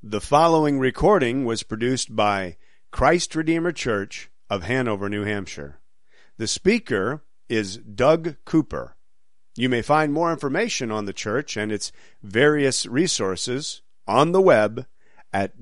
The following recording was produced by Christ Redeemer Church of Hanover, New Hampshire. The speaker is Doug Cooper. You may find more information on the church and its various resources on the web at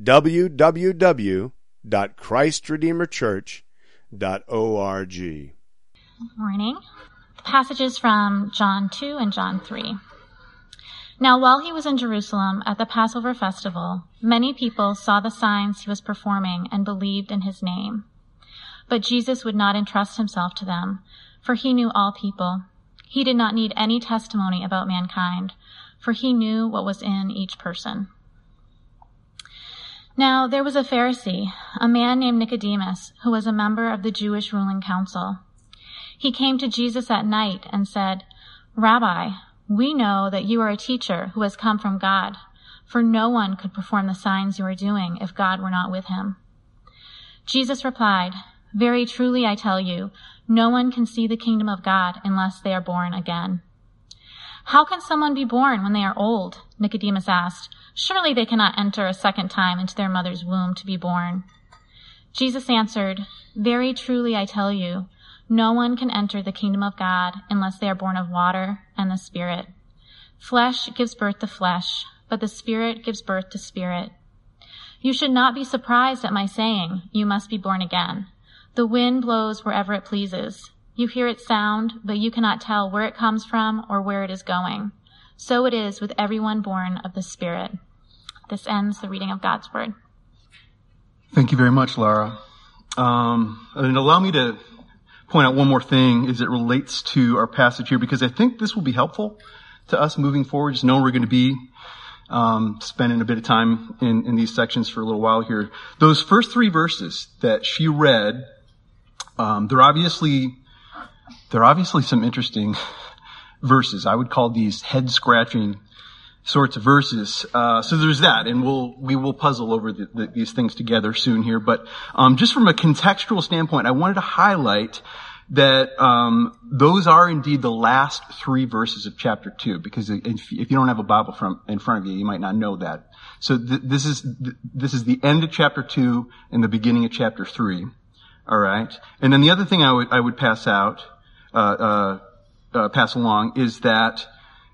www.christredeemerchurch.org. Good morning. The passages from John 2 and John 3. Now, while he was in Jerusalem at the Passover festival, many people saw the signs he was performing and believed in his name. But Jesus would not entrust himself to them, for he knew all people. He did not need any testimony about mankind, for he knew what was in each person. Now, there was a Pharisee, a man named Nicodemus, who was a member of the Jewish ruling council. He came to Jesus at night and said, "Rabbi, we know that you are a teacher who has come from God, for no one could perform the signs you are doing if God were not with him." Jesus replied, "Very truly I tell you, no one can see the kingdom of God unless they are born again." "How can someone be born when they are old?" Nicodemus asked. "Surely they cannot enter a second time into their mother's womb to be born." Jesus answered, "Very truly I tell you, no one can enter the kingdom of God unless they are born of water and the Spirit. Flesh gives birth to flesh, but the Spirit gives birth to spirit. You should not be surprised at my saying, 'You must be born again.' The wind blows wherever it pleases. You hear its sound, but you cannot tell where it comes from or where it is going. So it is with everyone born of the Spirit." This ends the reading of God's Word. Thank you very much, Laura. And allow me to point out one more thing as it relates to our passage here, because I think this will be helpful to us moving forward. Just know we're going to be spending a bit of time in these sections for a little while here. Those first three verses that she read, they're obviously some interesting verses. I would call these head-scratching sorts of verses. So there's that, and we will puzzle over these things together soon here. But just from a contextual standpoint, I wanted to highlight that those are indeed the last three verses of chapter 2, because if you don't have a Bible in front of you, you might not know that. So this is the end of chapter 2 and the beginning of chapter 3. All right, and then the other thing I would pass along is that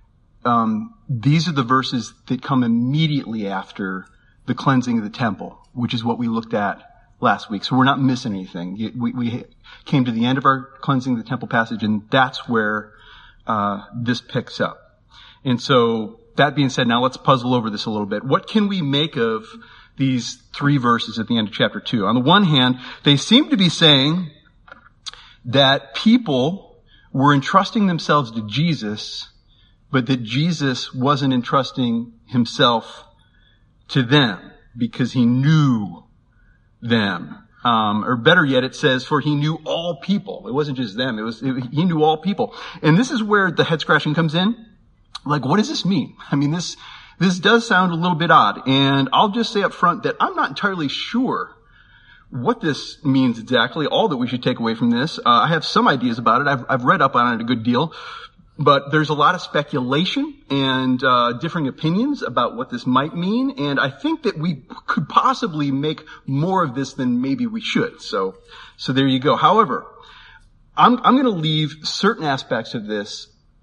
these are the verses that come immediately after the cleansing of the temple, which is what we looked at last week. So we're not missing anything. We came to the end of our cleansing of the temple passage, and that's where this picks up. And so that being said, now let's puzzle over this a little bit. What can we make of these three verses at the end of chapter 2? On the one hand, they seem to be saying that people were entrusting themselves to Jesus, but that Jesus wasn't entrusting himself to them because he knew them. Or better yet, it says, for he knew all people. It wasn't just them. He knew all people. And this is where the head scratching comes in. Like, what does this mean? I mean, this does sound a little bit odd. And I'll just say up front that I'm not entirely sure what this means exactly, all that we should take away from this. I have some ideas about it. I've read up on it a good deal. But there's a lot of speculation and differing opinions about what this might mean, and I think that we could possibly make more of this than maybe we should. So there you go. However, I'm going to leave certain aspects of this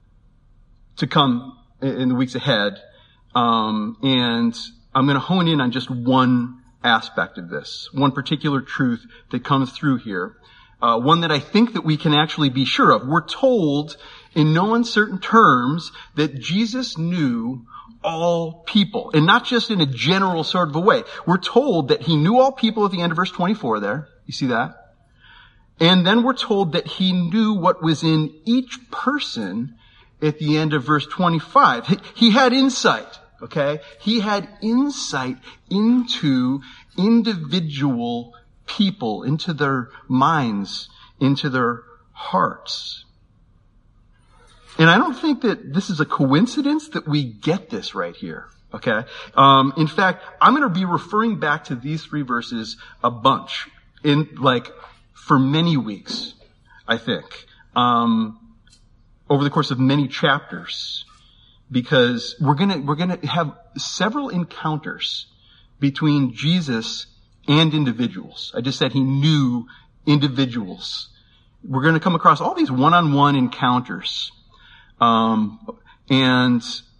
to come in the weeks ahead, and I'm going to hone in on just one aspect of this, one particular truth that comes through here, one that I think that we can actually be sure of. We're told in no uncertain terms that Jesus knew all people, and not just in a general sort of a way. We're told that he knew all people at the end of verse 24 there. You see that? And then we're told that he knew what was in each person at the end of verse 25. He had insight, okay? He had insight into individual people, into their minds, into their hearts. And I don't think that this is a coincidence that we get this right here, okay? In fact, I'm going to be referring back to these three verses a bunch for many weeks, I think, over the course of many chapters, because we're going to have several encounters between Jesus and individuals. I just said he knew individuals. We're going to come across all these one-on-one encounters. And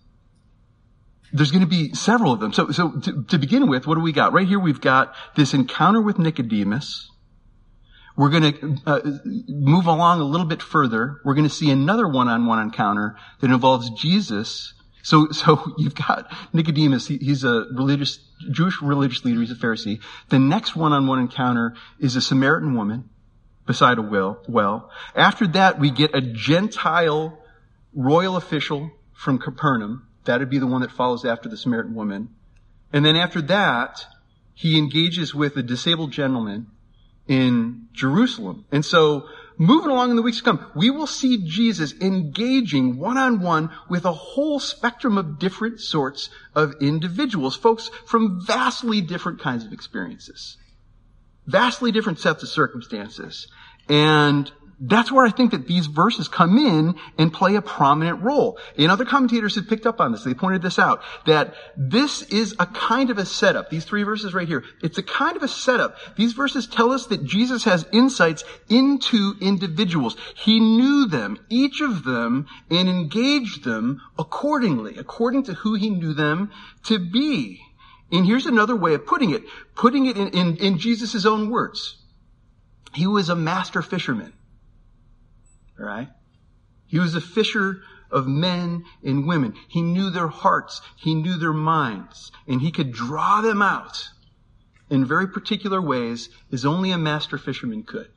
there's going to be several of them. So to begin with, what do we got? Right here we've got this encounter with Nicodemus. We're going to move along a little bit further. We're going to see another one-on-one encounter that involves Jesus. So you've got Nicodemus. He's a Jewish religious leader. He's a Pharisee. The next one-on-one encounter is a Samaritan woman beside a well. After that, we get a Gentile royal official from Capernaum. That'd be the one that follows after the Samaritan woman. And then after that, he engages with a disabled gentleman in Jerusalem. And so, moving along in the weeks to come, we will see Jesus engaging one-on-one with a whole spectrum of different sorts of individuals, folks from vastly different kinds of experiences, vastly different sets of circumstances. And that's where I think that these verses come in and play a prominent role. And other commentators have picked up on this. They pointed this out, that this is a kind of a setup. These 3 verses right here, it's a kind of a setup. These verses tell us that Jesus has insights into individuals. He knew them, each of them, and engaged them accordingly, according to who he knew them to be. And here's another way of putting it in Jesus' own words. He was a master fisherman. All right? He was a fisher of men and women. He knew their hearts. He knew their minds. And he could draw them out in very particular ways as only a master fisherman could.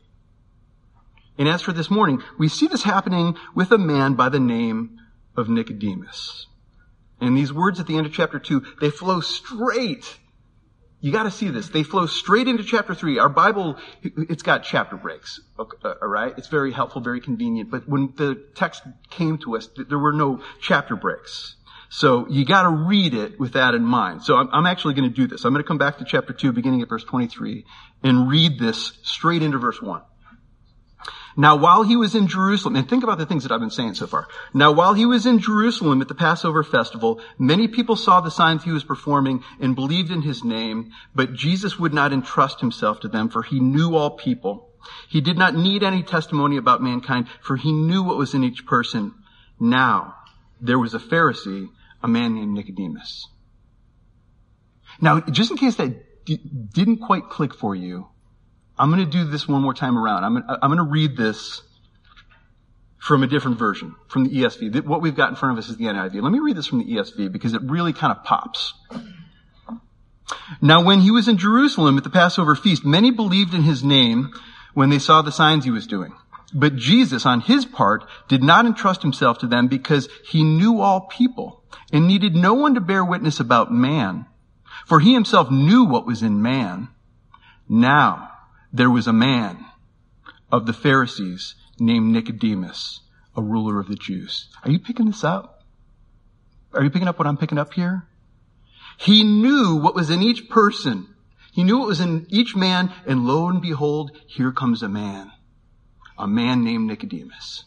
And as for this morning, we see this happening with a man by the name of Nicodemus. And these words at the end of chapter 2, they flow straight. You got to see this. They flow straight into chapter 3. Our Bible, it's got chapter breaks. All right? It's very helpful, very convenient. But when the text came to us, there were no chapter breaks. So you got to read it with that in mind. So I'm actually going to do this. I'm going to come back to chapter 2, beginning at verse 23, and read this straight into verse 1. Now, while he was in Jerusalem, and think about the things that I've been saying so far. Now, while he was in Jerusalem at the Passover festival, many people saw the signs he was performing and believed in his name, but Jesus would not entrust himself to them, for he knew all people. He did not need any testimony about mankind, for he knew what was in each person. Now, there was a Pharisee, a man named Nicodemus. Now, just in case that didn't quite click for you, I'm going to do this one more time around. I'm going to read this from a different version, from the ESV. What we've got in front of us is the NIV. Let me read this from the ESV because it really kind of pops. Now, when he was in Jerusalem at the Passover feast, many believed in his name when they saw the signs he was doing. But Jesus, on his part, did not entrust himself to them because he knew all people and needed no one to bear witness about man, for he himself knew what was in man. Now, there was a man of the Pharisees named Nicodemus, a ruler of the Jews. Are you picking this up? Are you picking up what I'm picking up here? He knew what was in each person. He knew what was in each man, and lo and behold, here comes a man named Nicodemus.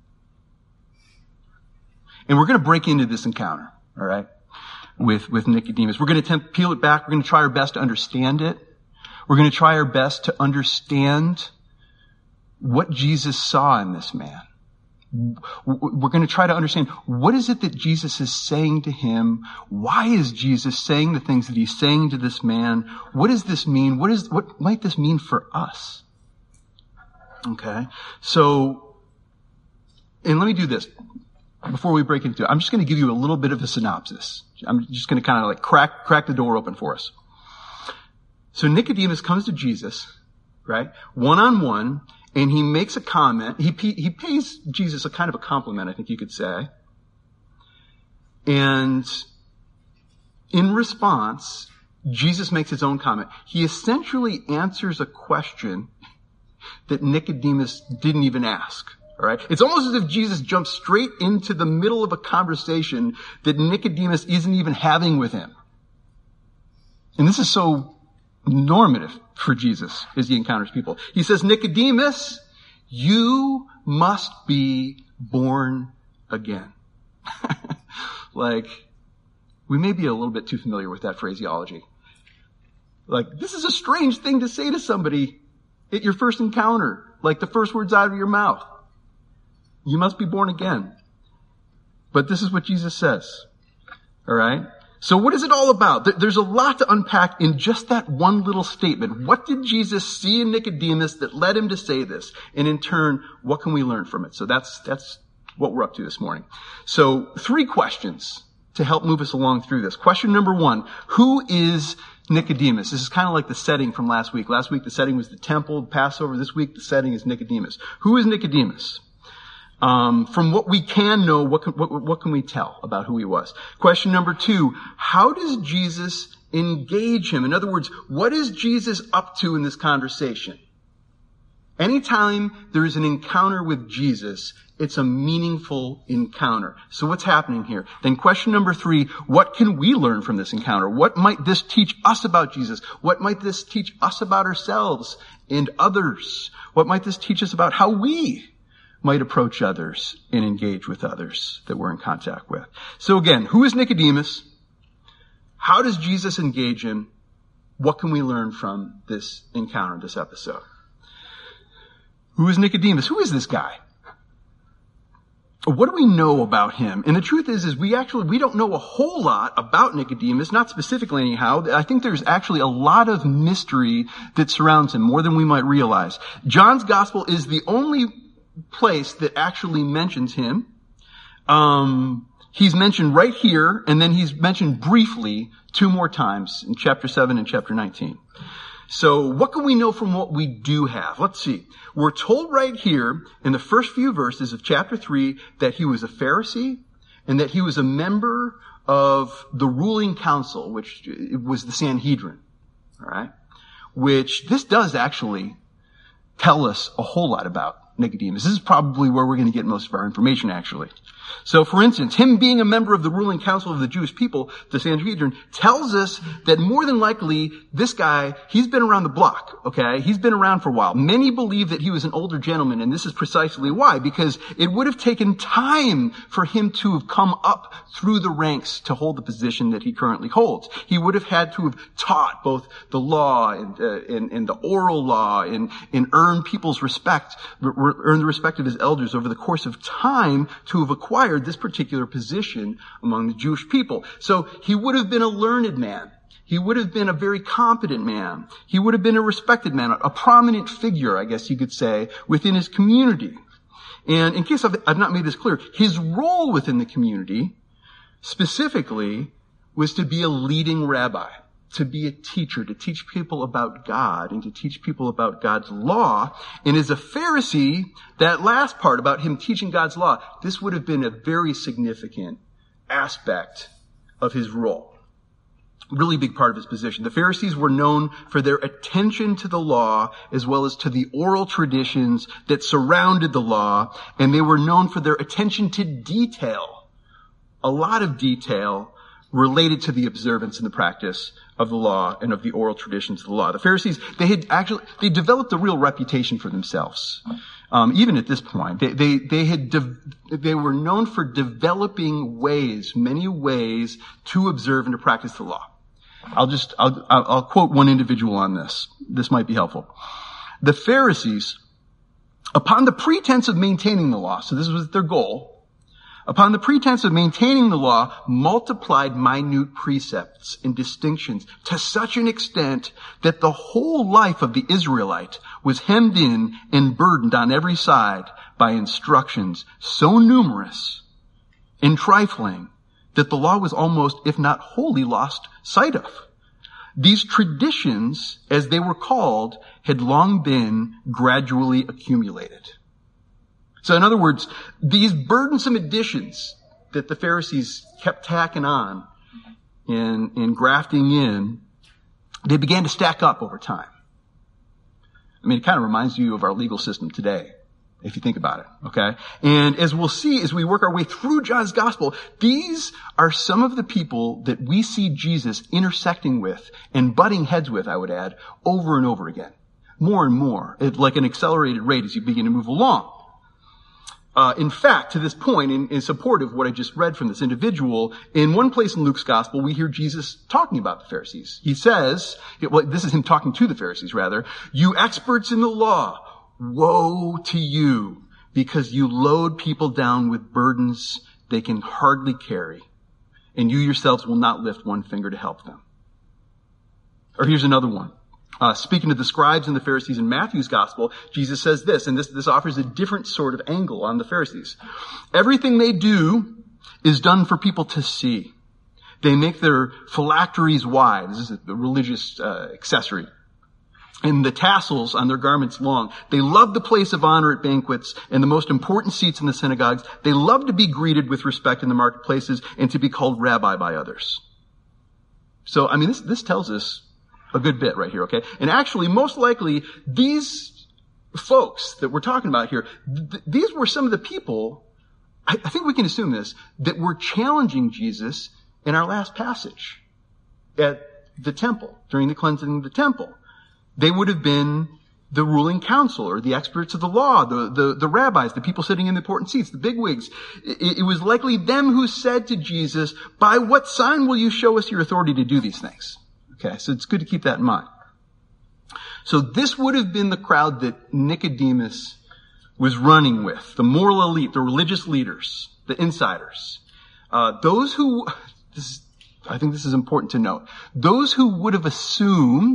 And we're going to break into this encounter, all right, with Nicodemus. We're going to attempt to peel it back. We're going to try our best to understand it. We're going to try our best to understand what Jesus saw in this man. We're going to try to understand what is it that Jesus is saying to him? Why is Jesus saying the things that he's saying to this man? What does this mean? What might this mean for us? Okay. So, and let me do this before we break into it. I'm just going to give you a little bit of a synopsis. I'm just going to kind of like crack the door open for us. So Nicodemus comes to Jesus, right? One-on-one, and he makes a comment. He pays Jesus a kind of a compliment, I think you could say. And in response, Jesus makes his own comment. He essentially answers a question that Nicodemus didn't even ask. All right? It's almost as if Jesus jumps straight into the middle of a conversation that Nicodemus isn't even having with him. And this is so normative for Jesus as he encounters people. He says, Nicodemus, you must be born again. Like, we may be a little bit too familiar with that phraseology. Like, this is a strange thing to say to somebody at your first encounter. Like the first words out of your mouth. You must be born again. But this is what Jesus says. All right? So what is it all about? There's a lot to unpack in just that one little statement. What did Jesus see in Nicodemus that led him to say this? And in turn, what can we learn from it? So that's what we're up to this morning. So 3 questions to help move us along through this. Question number 1, who is Nicodemus? This is kind of like the setting from last week. Last week the setting was the temple, Passover. This week the setting is Nicodemus. Who is Nicodemus? From what we can know, what can we tell about who he was? Question number 2, how does Jesus engage him? In other words, what is Jesus up to in this conversation? Anytime there is an encounter with Jesus, it's a meaningful encounter. So what's happening here? Then question number 3, what can we learn from this encounter? What might this teach us about Jesus? What might this teach us about ourselves and others? What might this teach us about how we might approach others and engage with others that we're in contact with? So again, who is Nicodemus? How does Jesus engage him? What can we learn from this encounter, this episode? Who is Nicodemus? Who is this guy? What do we know about him? And the truth is we don't know a whole lot about Nicodemus, not specifically anyhow. I think there's actually a lot of mystery that surrounds him, more than we might realize. John's gospel is the only place that actually mentions him. He's mentioned right here, and then he's mentioned briefly 2 more times in chapter 7 and chapter 19. So what can we know from what we do have? Let's see. We're told right here in the first few verses of chapter 3 that he was a Pharisee and that he was a member of the ruling council, which was the Sanhedrin. All right? Which this does actually tell us a whole lot about Nicodemus. This is probably where we're going to get most of our information, actually. So, for instance, him being a member of the ruling council of the Jewish people, the Sanhedrin, tells us that more than likely, this guy, he's been around the block, okay? He's been around for a while. Many believe that he was an older gentleman, and this is precisely why, because it would have taken time for him to have come up through the ranks to hold the position that he currently holds. He would have had to have taught both the law and the oral law and earn people's respect, earn the respect of his elders over the course of time to have acquired this particular position among the Jewish people. So he would have been a learned man. He would have been a very competent man. He would have been a respected man, a prominent figure, I guess you could say, within his community. And in case I've not made this clear, his role within the community specifically was to be a leading rabbi, to be a teacher, to teach people about God and to teach people about God's law. And as a Pharisee, that last part about him teaching God's law, this would have been a very significant aspect of his role. Really big part of his position. The Pharisees were known for their attention to the law as well as to the oral traditions that surrounded the law, and they were known for their attention to detail, a lot of detail related to the observance and the practice of the law and of the oral traditions of the law. The Pharisees, they developed a real reputation for themselves. Even at this point, they were known for developing many ways to observe and to practice the law. I'll quote one individual on this. This might be helpful. The Pharisees, upon the pretense of maintaining the law, so this was their goal, upon the pretense of maintaining the law, multiplied minute precepts and distinctions to such an extent that the whole life of the Israelite was hemmed in and burdened on every side by instructions so numerous and trifling that the law was almost, if not wholly, lost sight of. These traditions, as they were called, had long been gradually accumulated. So in other words, these burdensome additions that the Pharisees kept tacking on and grafting in, they began to stack up over time. I mean, it kind of reminds you of our legal system today, if you think about it, okay? And as we'll see as we work our way through John's gospel, these are some of the people that we see Jesus intersecting with and butting heads with, I would add, over and over again. More and more, at like an accelerated rate as you begin to move along. In fact, to this point, in support of what I just read from this individual, in one place in Luke's gospel, we hear Jesus talking about the Pharisees. He says, well, this is him talking to the Pharisees, rather, "You experts in the law, woe to you, because you load people down with burdens they can hardly carry, and you yourselves will not lift one finger to help them." Or here's another one. Speaking of the scribes and the Pharisees in Matthew's gospel, Jesus says this, and this offers a different sort of angle on the Pharisees. "Everything they do is done for people to see. They make their phylacteries wide." This is a religious accessory. "And the tassels on their garments long. They love the place of honor at banquets and the most important seats in the synagogues. They love to be greeted with respect in the marketplaces and to be called rabbi by others." So, I mean, this tells us a good bit right here, okay? And actually, most likely, these folks that we're talking about here, these were some of the people, I think we can assume this, that were challenging Jesus in our last passage at the temple, during the cleansing of the temple. They would have been the ruling council or the experts of the law, the rabbis, the people sitting in the important seats, the bigwigs. It was likely them who said to Jesus, "By what sign will you show us your authority to do these things?" Okay, so it's good to keep that in mind. So this would have been the crowd that Nicodemus was running with, the moral elite, the religious leaders, the insiders. Those who, I think this is important to note, those who would have assumed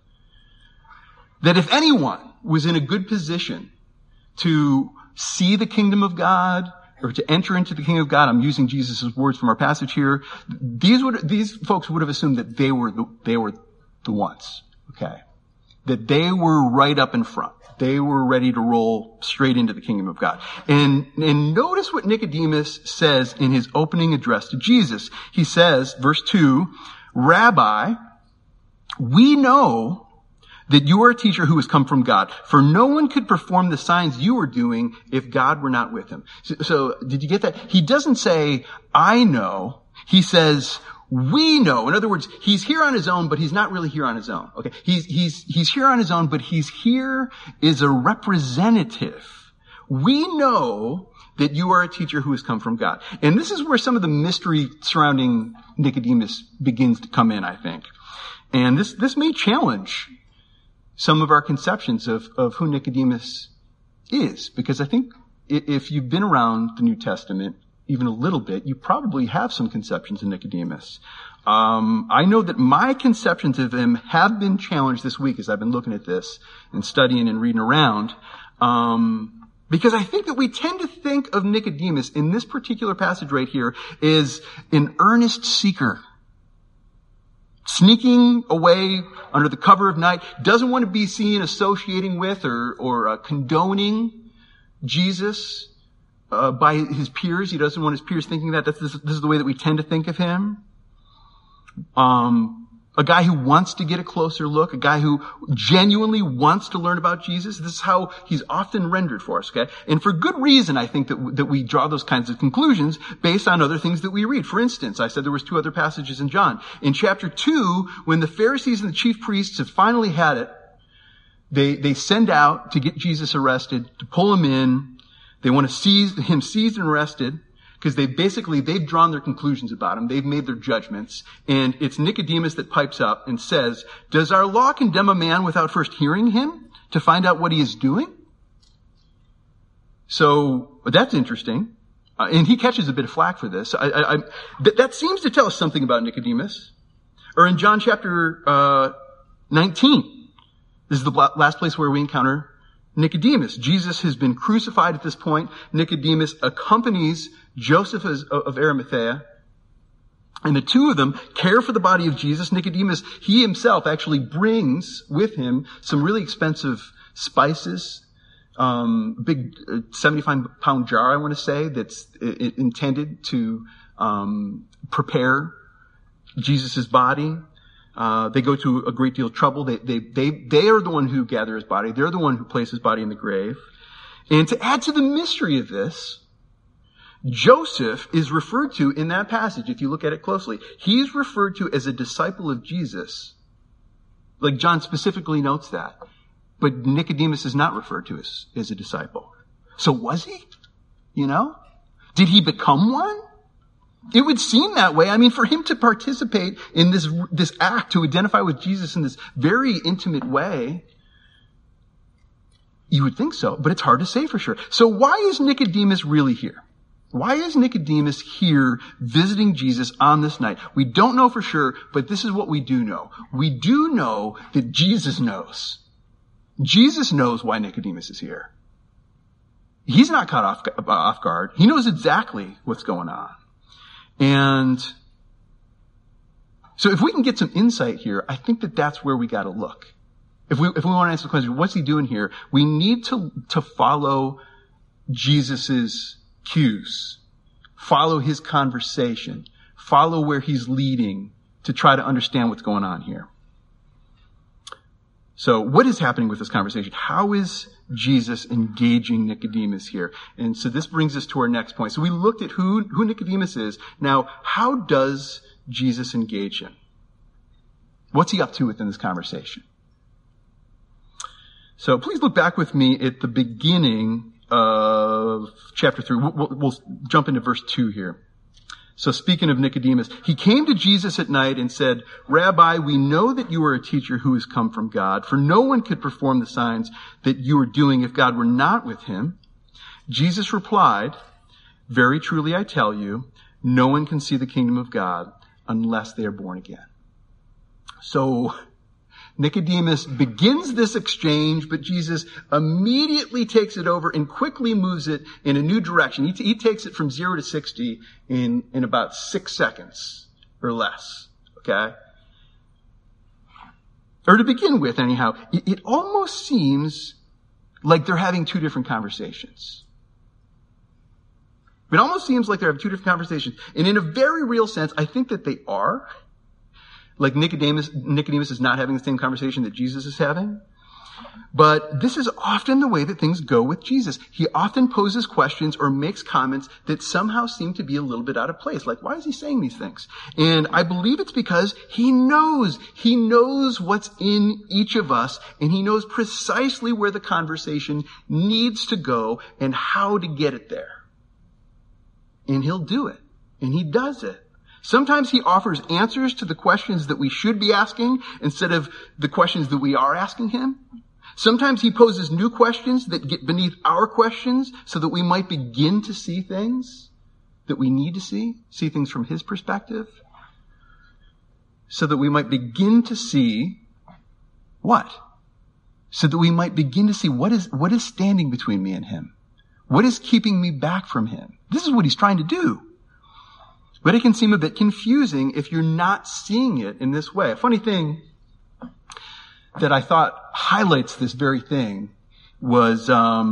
that if anyone was in a good position to see the kingdom of God, or to enter into the kingdom of God, I'm using Jesus' words from our passage here, these folks would have assumed that they were the ones, okay? That they were right up in front. They were ready to roll straight into the kingdom of God. And notice what Nicodemus says in his opening address to Jesus. He says, verse 2, "Rabbi, we know that you are a teacher who has come from God, for no one could perform the signs you are doing if God were not with him." So did you get that? He doesn't say, "I know." He says, "We know." In other words, he's here on his own, but he's not really here on his own. Okay. He's here on his own, but he's here as a representative. We know that you are a teacher who has come from God. And this is where some of the mystery surrounding Nicodemus begins to come in, I think. And this may challenge some of our conceptions of who Nicodemus is. Because I think if you've been around the New Testament even a little bit, you probably have some conceptions of Nicodemus. I know that my conceptions of him have been challenged this week as I've been looking at this and studying and reading around. Because I think that we tend to think of Nicodemus in this particular passage right here as an earnest seeker. Sneaking away under the cover of night, doesn't want to be seen associating with or condoning Jesus by his peers. He doesn't want his peers thinking that. This is the way that we tend to think of him. A guy who wants to get a closer look, a guy who genuinely wants to learn about Jesus. This is how he's often rendered for us, okay? And for good reason, I think that we draw those kinds of conclusions based on other things that we read. For instance, I said there was 2 other passages in John. In chapter 2, when the Pharisees and the chief priests have finally had it, they send out to get Jesus arrested, to pull him in. They want to seize him seized and arrested. Because they've drawn their conclusions about him. They've made their judgments. And it's Nicodemus that pipes up and says, "Does our law condemn a man without first hearing him to find out what he is doing?" So that's interesting. And he catches a bit of flack for this. That seems to tell us something about Nicodemus. Or in John chapter 19, this is the last place where we encounter Nicodemus. Jesus has been crucified at this point. Nicodemus accompanies Joseph of Arimathea, and the two of them care for the body of Jesus. Nicodemus, he himself actually brings with him some really expensive spices, big 75-pound jar, I want to say, that's intended to prepare Jesus' body. They go to a great deal of trouble. They are the one who gather his body. They're the one who place his body in the grave. And to add to the mystery of this, Joseph is referred to in that passage, if you look at it closely. He's referred to as a disciple of Jesus. Like John specifically notes that. But Nicodemus is not referred to as a disciple. So was he? Did he become one? It would seem that way. I mean, for him to participate in this act, to identify with Jesus in this very intimate way, you would think so, but it's hard to say for sure. So why is Nicodemus really here? Why is Nicodemus here visiting Jesus on this night? We don't know for sure, but this is what we do know. We do know that Jesus knows. Jesus knows why Nicodemus is here. He's not caught off guard. He knows exactly what's going on. And so if we can get some insight here, I think that that's where we got to look. If we want to answer the question, what's he doing here? We need to follow Jesus's cues, follow his conversation, follow where he's leading to try to understand what's going on here. So what is happening with this conversation? How is Jesus engaging Nicodemus here? And so this brings us to our next point. So we looked at who Nicodemus is. Now, how does Jesus engage him? What's he up to within this conversation? So please look back with me at the beginning of chapter 3. We'll jump into verse 2 here. So speaking of Nicodemus, he came to Jesus at night and said, "Rabbi, we know that you are a teacher who has come from God, for no one could perform the signs that you are doing if God were not with him." Jesus replied, "Very truly I tell you, no one can see the kingdom of God unless they are born again." So Nicodemus begins this exchange, but Jesus immediately takes it over and quickly moves it in a new direction. He takes it from 0 to 60 in about 6 seconds or less. Okay? Or to begin with, anyhow, it almost seems like they're having two different conversations. It almost seems like they're having two different conversations. And in a very real sense, I think that they are. Like Nicodemus is not having the same conversation that Jesus is having. But this is often the way that things go with Jesus. He often poses questions or makes comments that somehow seem to be a little bit out of place. Like, why is he saying these things? And I believe it's because he knows what's in each of us, and he knows precisely where the conversation needs to go and how to get it there. And he'll do it. And he does it. Sometimes he offers answers to the questions that we should be asking instead of the questions that we are asking him. Sometimes he poses new questions that get beneath our questions so that we might begin to see things that we need to see things from his perspective, so that we might begin to see what? So that we might begin to see what is standing between me and him. What is keeping me back from him? This is what he's trying to do. But it can seem a bit confusing if you're not seeing it in this way. A funny thing that I thought highlights this very thing was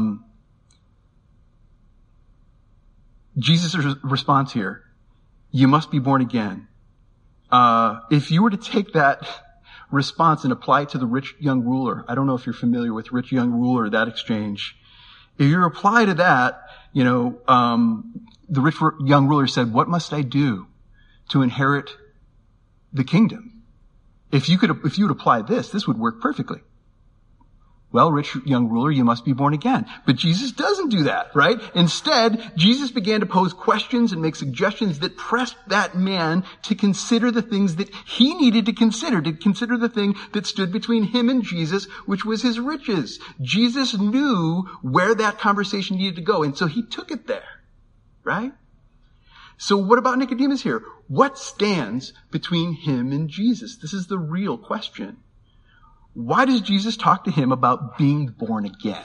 Jesus' response here. You must be born again. If you were to take that response and apply it to the rich young ruler, I don't know if you're familiar with rich young ruler, that exchange. If you reply to that, the rich young ruler said, "What must I do to inherit the kingdom?" If you would apply this would work perfectly. Well, rich young ruler, you must be born again. But Jesus doesn't do that, right? Instead, Jesus began to pose questions and make suggestions that pressed that man to consider the things that he needed to consider the thing that stood between him and Jesus, which was his riches. Jesus knew where that conversation needed to go, and so he took it there. Right? So what about Nicodemus here? What stands between him and Jesus? This is the real question. Why does Jesus talk to him about being born again?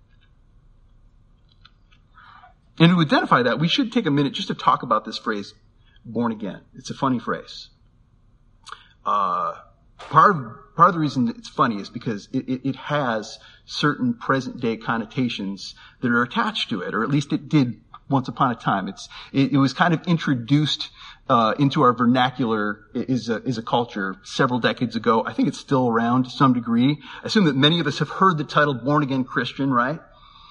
And to identify that, we should take a minute just to talk about this phrase, born again. It's a funny phrase. Part of the reason it's funny is because it has certain present day connotations that are attached to it, or at least it did once upon a time. It was kind of introduced into our vernacular is a culture several decades ago. I think it's still around to some degree. I assume that many of us have heard the title born again Christian, right?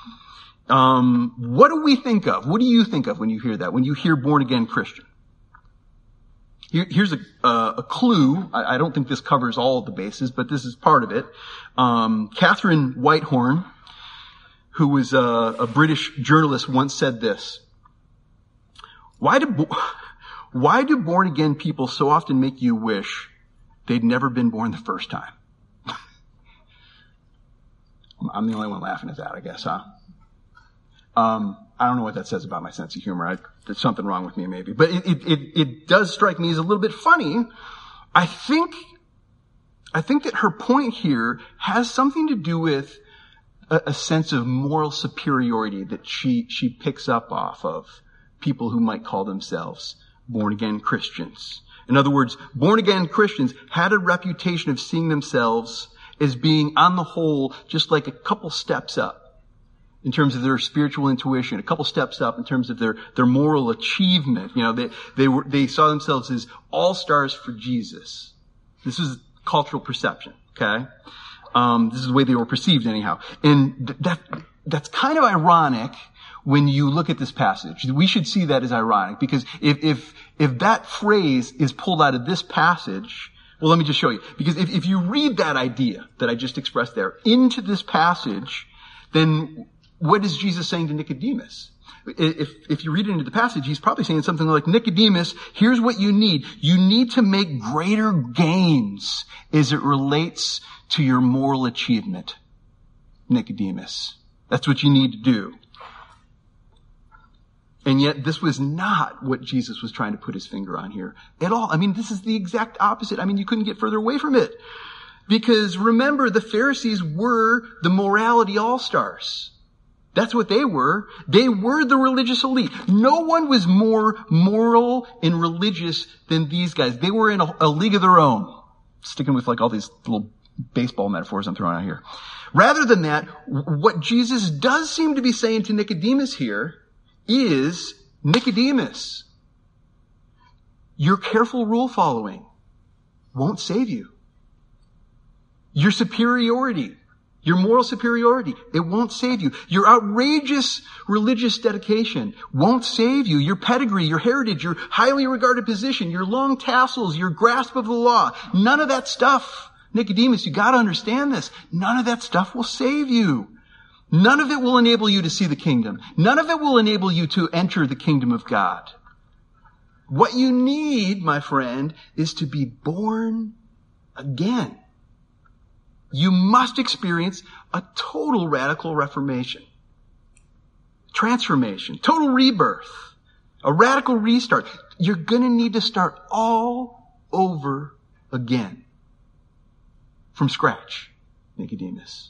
What do we think of? What do you think of when you hear that? When you hear born again Christian? Here's a clue. I don't think this covers all of the bases, but this is part of it. Catherine Whitehorn, who was a British journalist, once said this: Why do born-again people so often make you wish they'd never been born the first time? I'm the only one laughing at that, I guess, huh? I don't know what that says about my sense of humor. There's something wrong with me, maybe. But it does strike me as a little bit funny. I think that her point here has something to do with a sense of moral superiority that she picks up off of people who might call themselves born-again Christians. In other words, born-again Christians had a reputation of seeing themselves as being, on the whole, just like a couple steps up in terms of their spiritual intuition, a couple steps up in terms of their moral achievement. You know, they saw themselves as all-stars for Jesus. This is cultural perception, okay? This is the way they were perceived anyhow. And that's kind of ironic when you look at this passage. We should see that as ironic, because if that phrase is pulled out of this passage, well, let me just show you. Because if you read that idea that I just expressed there into this passage, then what is Jesus saying to Nicodemus? If you read it into the passage, he's probably saying something like, Nicodemus, here's what you need. You need to make greater gains as it relates to your moral achievement, Nicodemus. That's what you need to do. And yet this was not what Jesus was trying to put his finger on here at all. I mean, this is the exact opposite. I mean, you couldn't get further away from it. Because remember, the Pharisees were the morality all-stars. That's what they were. They were the religious elite. No one was more moral and religious than these guys. They were in a league of their own. Sticking with like all these little baseball metaphors I'm throwing out here. Rather than that, what Jesus does seem to be saying to Nicodemus here is, Nicodemus, your careful rule following won't save you. Your superiority, your moral superiority, it won't save you. Your outrageous religious dedication won't save you. Your pedigree, your heritage, your highly regarded position, your long tassels, your grasp of the law, none of that stuff, Nicodemus, you gotta understand this. None of that stuff will save you. None of it will enable you to see the kingdom. None of it will enable you to enter the kingdom of God. What you need, my friend, is to be born again. You must experience a total radical reformation, transformation, total rebirth, a radical restart. You're going to need to start all over again from scratch, Nicodemus.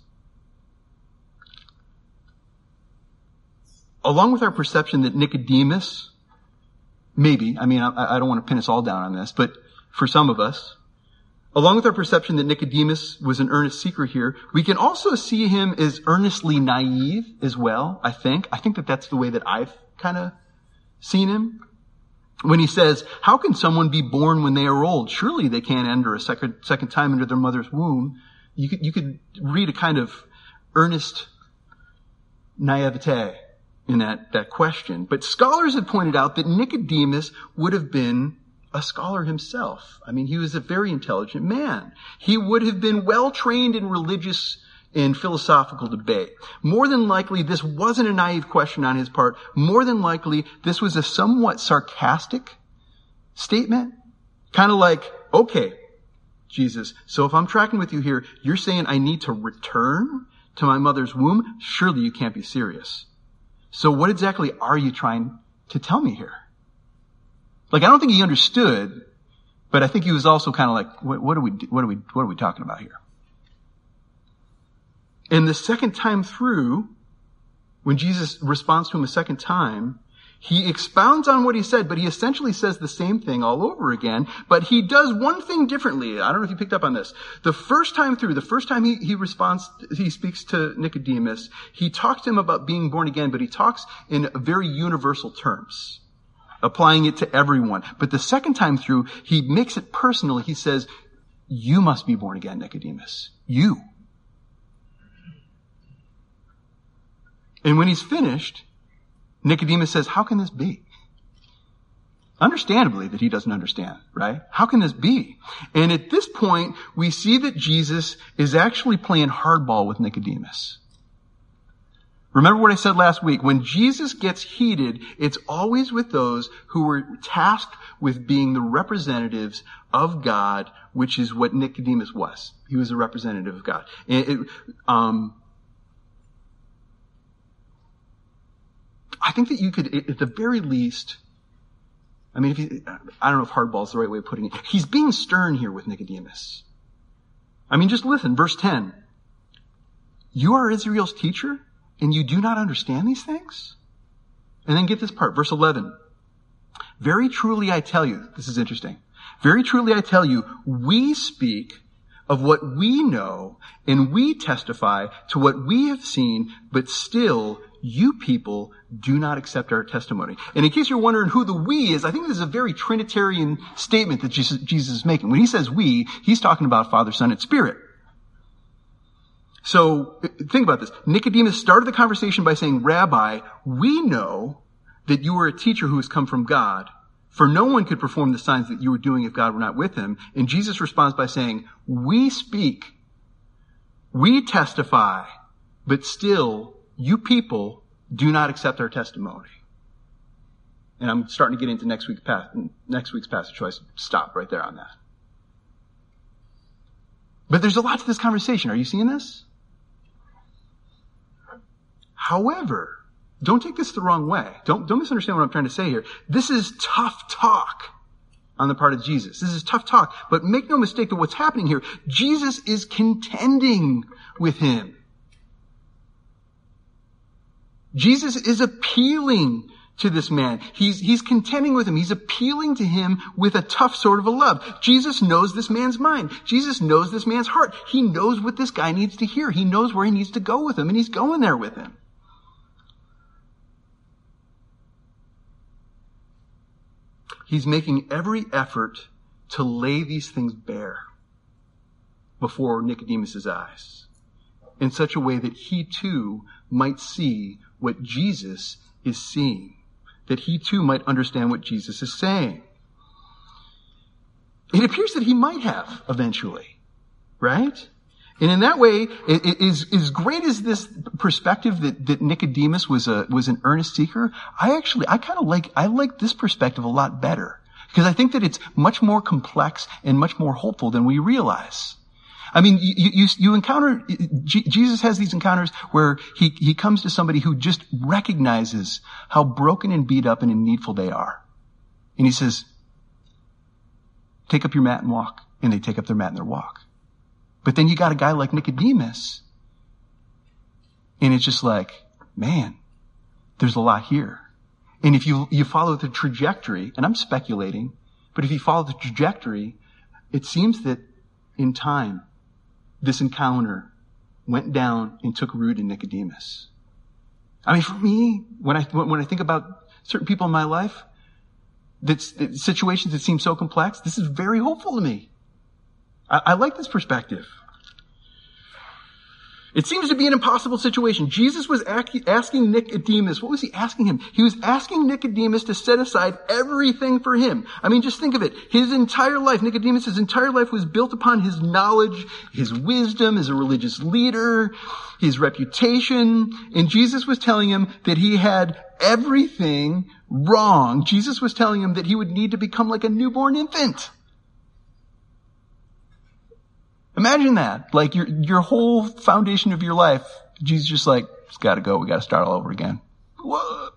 Along with our perception that Nicodemus, maybe, I mean, I don't want to pin us all down on this, but for some of us, along with our perception that Nicodemus was an earnest seeker here, we can also see him as earnestly naive as well, I think. I think that that's the way that I've kind of seen him. When he says, how can someone be born when they are old? Surely they can't enter a second time into their mother's womb. You could read a kind of earnest naivete in that question. But scholars have pointed out that Nicodemus would have been a scholar himself. I mean, he was a very intelligent man. He would have been well trained in religious and philosophical debate. More than likely, this wasn't a naive question on his part. More than likely, this was a somewhat sarcastic statement. Kind of like, okay, Jesus, so if I'm tracking with you here, you're saying I need to return to my mother's womb? Surely you can't be serious. So what exactly are you trying to tell me here? Like, I don't think he understood, but I think he was also kind of like, what are we talking about here? And the second time through, when Jesus responds to him a second time, he expounds on what he said, but he essentially says the same thing all over again, but he does one thing differently. I don't know if you picked up on this. The first time through, the first time he speaks to Nicodemus, he talks to him about being born again, but he talks in very universal terms, applying it to everyone. But the second time through, he makes it personal. He says, you must be born again, Nicodemus. You. And when he's finished, Nicodemus says, how can this be? Understandably that he doesn't understand, right? How can this be? And at this point, we see that Jesus is actually playing hardball with Nicodemus. Remember what I said last week. When Jesus gets heated, it's always with those who were tasked with being the representatives of God, which is what Nicodemus was. He was a representative of God. I think that you could, at the very least, I don't know if hardball is the right way of putting it. He's being stern here with Nicodemus. Just listen, verse 10. You are Israel's teacher, and you do not understand these things? And then get this part, verse 11. Very truly I tell you, this is interesting. Very truly I tell you, we speak of what we know, and we testify to what we have seen, but still you people do not accept our testimony. And in case you're wondering who the we is, I think this is a very Trinitarian statement that Jesus is making. When he says we, he's talking about Father, Son, and Spirit. So think about this. Nicodemus started the conversation by saying, Rabbi, we know that you are a teacher who has come from God, for no one could perform the signs that you were doing if God were not with him. And Jesus responds by saying, we speak, we testify, but still you people do not accept our testimony. And I'm starting to get into next week's passage, so I stop right there on that. But there's a lot to this conversation. Are you seeing this? However, don't take this the wrong way. Don't misunderstand what I'm trying to say here. This is tough talk on the part of Jesus. This is tough talk. But make no mistake that what's happening here, Jesus is contending with him. Jesus is appealing to this man. He's contending with him. He's appealing to him with a tough sort of a love. Jesus knows this man's mind. Jesus knows this man's heart. He knows what this guy needs to hear. He knows where he needs to go with him, and he's going there with him. He's making every effort to lay these things bare before Nicodemus' eyes in such a way that he too might see what Jesus is seeing, that he too might understand what Jesus is saying. It appears that he might have eventually, right? And in that way, as great as this perspective that Nicodemus was an earnest seeker, I like this perspective a lot better. Because I think that it's much more complex and much more hopeful than we realize. You encounter, Jesus has these encounters where he comes to somebody who just recognizes how broken and beat up and needful they are. And he says, take up your mat and walk. And they take up their mat and they walk. But then you got a guy like Nicodemus, and it's just like, man, there's a lot here. And if you follow the trajectory, and I'm speculating, but if you follow the trajectory, it seems that in time, this encounter went down and took root in Nicodemus. For me, when I think about certain people in my life, situations that seem so complex, this is very hopeful to me. I like this perspective. It seems to be an impossible situation. Jesus was asking Nicodemus, what was he asking him? He was asking Nicodemus to set aside everything for him. Just think of it. His entire life, Nicodemus' entire life was built upon his knowledge, his wisdom as a religious leader, his reputation. And Jesus was telling him that he had everything wrong. Jesus was telling him that he would need to become like a newborn infant. Imagine that. Like your whole foundation of your life, Jesus just like, it's gotta go. We gotta start all over again. What?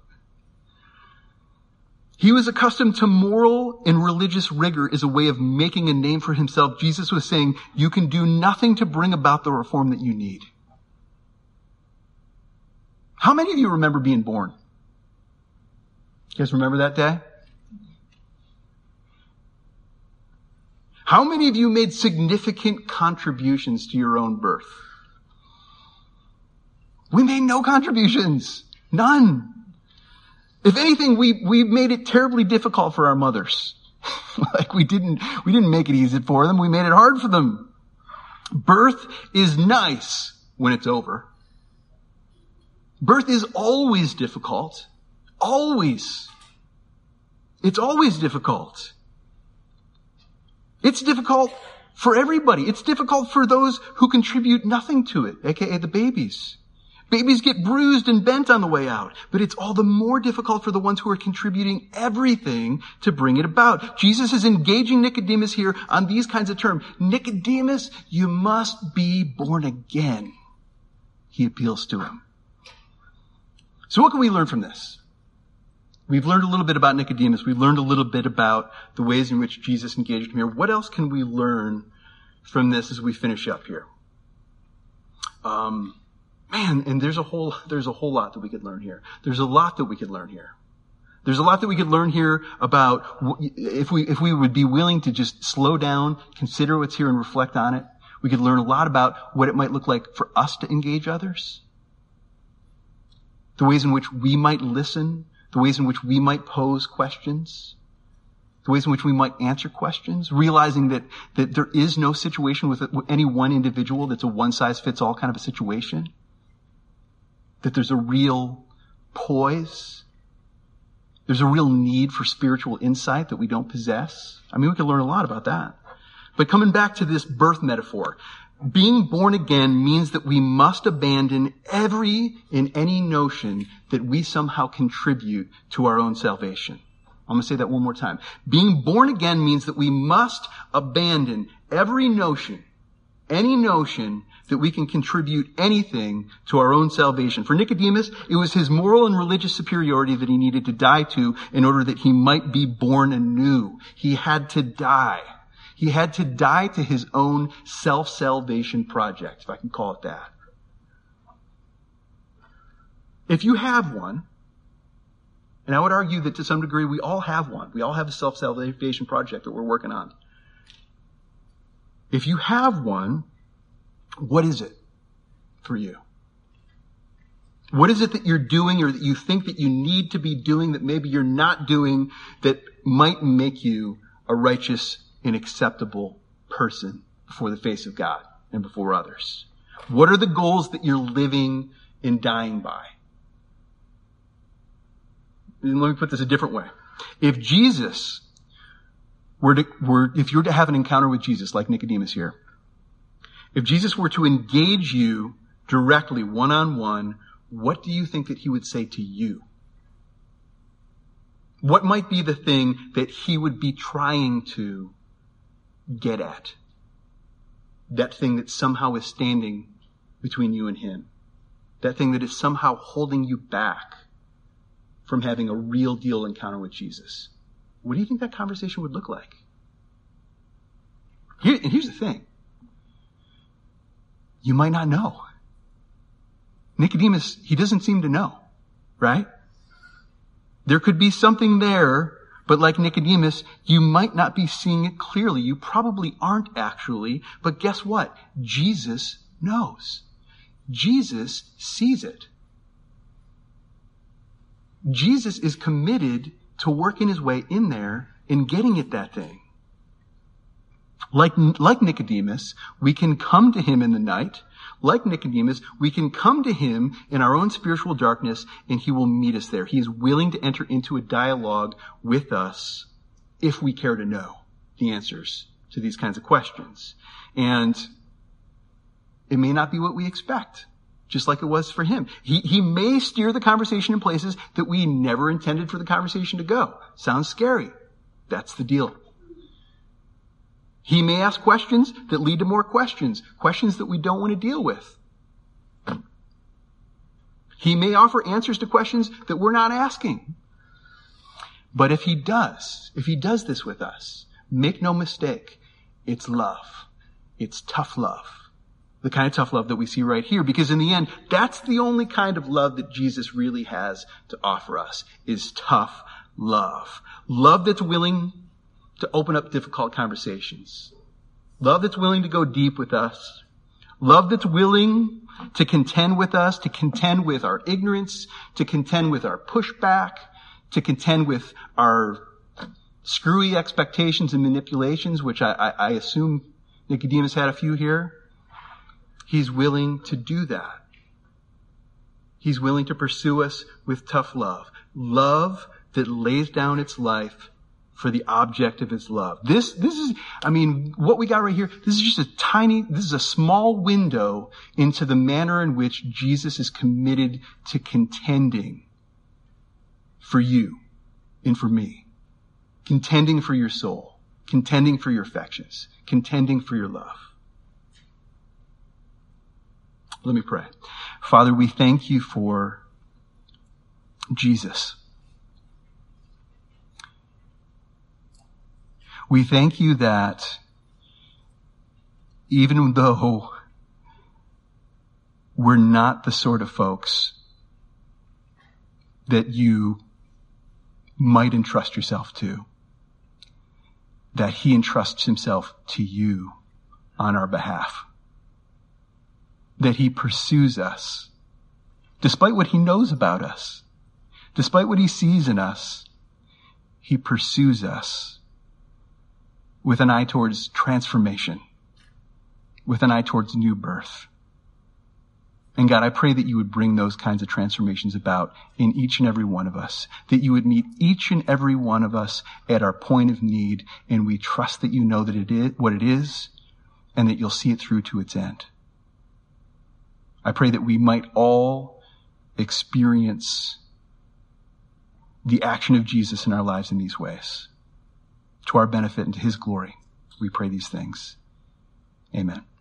He was accustomed to moral and religious rigor as a way of making a name for himself. Jesus was saying, you can do nothing to bring about the reform that you need. How many of you remember being born? You guys remember that day? How many of you made significant contributions to your own birth? We made no contributions. None. If anything, we made it terribly difficult for our mothers. Like we didn't make it easy for them. We made it hard for them. Birth is nice when it's over. Birth is always difficult. Always. It's always difficult. It's difficult for everybody. It's difficult for those who contribute nothing to it, aka the babies. Babies get bruised and bent on the way out, but it's all the more difficult for the ones who are contributing everything to bring it about. Jesus is engaging Nicodemus here on these kinds of terms. Nicodemus, you must be born again. He appeals to him. So what can we learn from this? We've learned a little bit about Nicodemus. We've learned a little bit about the ways in which Jesus engaged him here. What else can we learn from this as we finish up here? And there's a whole lot that we could learn here. There's a lot that we could learn here. There's a lot that we could learn here about if we would be willing to just slow down, consider what's here and reflect on it. We could learn a lot about what it might look like for us to engage others. The ways in which we might listen, the ways in which we might pose questions, the ways in which we might answer questions, realizing that there is no situation with any one individual that's a one-size-fits-all kind of a situation, that there's a real poise, there's a real need for spiritual insight that we don't possess. I mean, we can learn a lot about that. But coming back to this birth metaphor, being born again means that we must abandon every and any notion that we somehow contribute to our own salvation. I'm going to say that one more time. Being born again means that we must abandon every notion, any notion that we can contribute anything to our own salvation. For Nicodemus, it was his moral and religious superiority that he needed to die to in order that he might be born anew. He had to die. He had to die to his own self-salvation project, if I can call it that. If you have one, and I would argue that to some degree we all have one. We all have a self-salvation project that we're working on. If you have one, what is it for you? What is it that you're doing or that you think that you need to be doing that maybe you're not doing that might make you a righteous and acceptable person before the face of God and before others? What are the goals that you're living and dying by? And let me put this a different way. If Jesus if you were to have an encounter with Jesus like Nicodemus here, if Jesus were to engage you directly, one-on-one, what do you think that he would say to you? What might be the thing that he would be trying to get at? That thing that somehow is standing between you and him. That thing that is somehow holding you back from having a real deal encounter with Jesus. What do you think that conversation would look like? And here's the thing. You might not know. Nicodemus, he doesn't seem to know, right? There could be something there, but like Nicodemus, you might not be seeing it clearly. You probably aren't actually, but guess what? Jesus knows. Jesus sees it. Jesus is committed to working his way in there and getting at that thing. Like Nicodemus, we can come to him in the night. Like Nicodemus, we can come to him in our own spiritual darkness and he will meet us there. He is willing to enter into a dialogue with us if we care to know the answers to these kinds of questions. And it may not be what we expect, just like it was for him. He may steer the conversation in places that we never intended for the conversation to go. Sounds scary. That's the deal. He may ask questions that lead to more questions, questions that we don't want to deal with. He may offer answers to questions that we're not asking. But if he does this with us, make no mistake, it's love. It's tough love. The kind of tough love that we see right here. Because in the end, that's the only kind of love that Jesus really has to offer us, is tough love. Love that's willing to open up difficult conversations. Love that's willing to go deep with us. Love that's willing to contend with us, to contend with our ignorance, to contend with our pushback, to contend with our screwy expectations and manipulations, which I assume Nicodemus had a few here. He's willing to do that. He's willing to pursue us with tough love. Love that lays down its life for the object of his love. This is, what we got right here, this is a small window into the manner in which Jesus is committed to contending for you and for me. Contending for your soul. Contending for your affections. Contending for your love. Let me pray. Father, we thank you for Jesus. We thank you that even though we're not the sort of folks that you might entrust yourself to, that he entrusts himself to you on our behalf. That he pursues us, despite what he knows about us, despite what he sees in us, he pursues us with an eye towards transformation, with an eye towards new birth. And God, I pray that you would bring those kinds of transformations about in each and every one of us, that you would meet each and every one of us at our point of need, and we trust that you know that it is what it is, and that you'll see it through to its end. I pray that we might all experience the action of Jesus in our lives in these ways. To our benefit and to his glory, we pray these things. Amen.